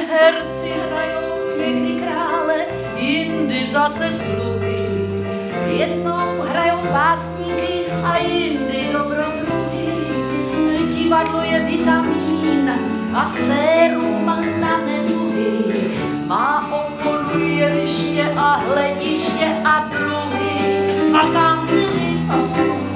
herci hrajou někdy krále, jindy zase sluhy. Jednou hrajou básníky a jindy dobrodruhy. Divadlo je vitamín a sérum na neduhy. Má oporu jeliště a hlediště a dluhy. Sazánci